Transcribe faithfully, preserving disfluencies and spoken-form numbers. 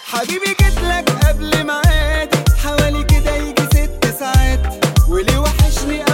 حبيبي جيتلك قبل ميعادي حوالي كده يجي ست ساعات، وليه وحشني